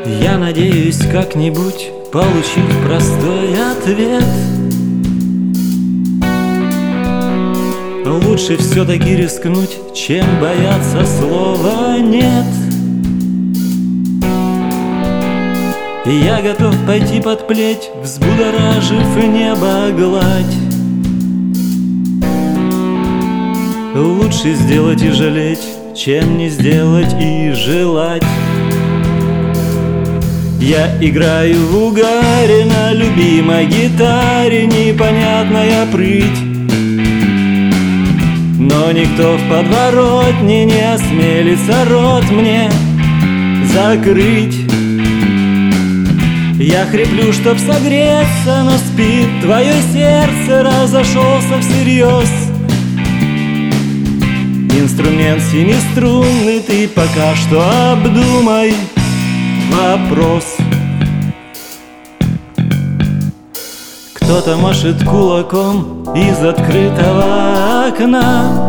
Я надеюсь как-нибудь получить простой ответ. Лучше все-таки рискнуть, чем бояться слова «нет». Я готов пойти под плеть, взбудоражив небо гладь. Лучше сделать и жалеть, чем не сделать и желать. Я играю в угаре на любимой гитаре, непонятная прыть. Но никто в подворотне не осмелится рот мне закрыть. Я хриплю, чтоб согреться, но спит твое сердце, разошелся всерьез. Инструмент семиструнный, ты пока что обдумай вопрос. Кто-то машет кулаком из открытого окна.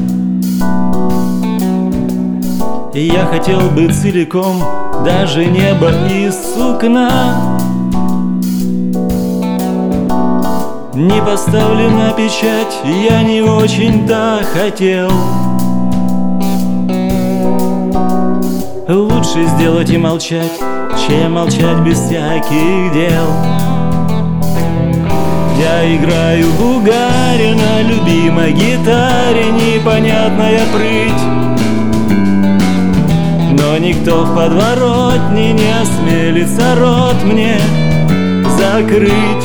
Я хотел бы целиком даже небо из сукна. Не поставлена печать, я не очень-то хотел. Лучше сделать и молчать, чем молчать без всяких дел. Я играю в угаре на любимой гитаре, непонятная прыть. Но никто в подворотне не осмелится рот мне закрыть.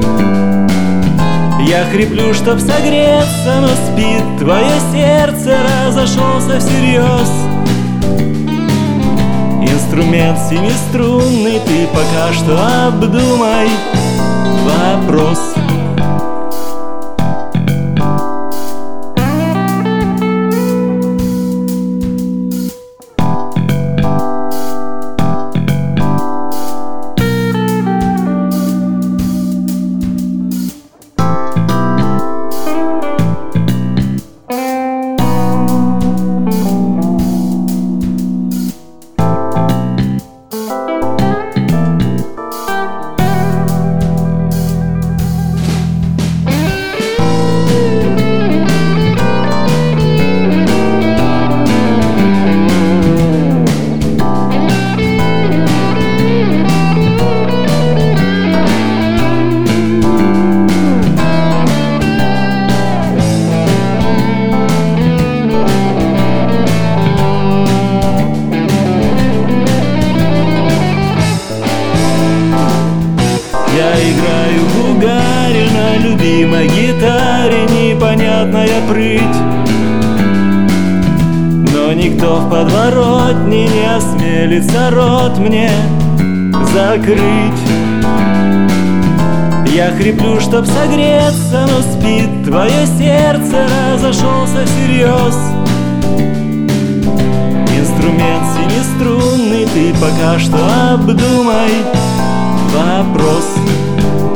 Я хриплю, чтоб согреться, но спит твое сердце, разошелся всерьез. Инструмент семиструнный, ты пока что обдумай вопрос. Я играю в угаре на любимой гитаре, непонятная прыть. Но никто в подворотне не осмелится рот мне закрыть. Я хриплю, чтоб согреться, но спит твое сердце, разошелся всерьез. Инструмент семиструнный, ты пока что обдумай вопрос.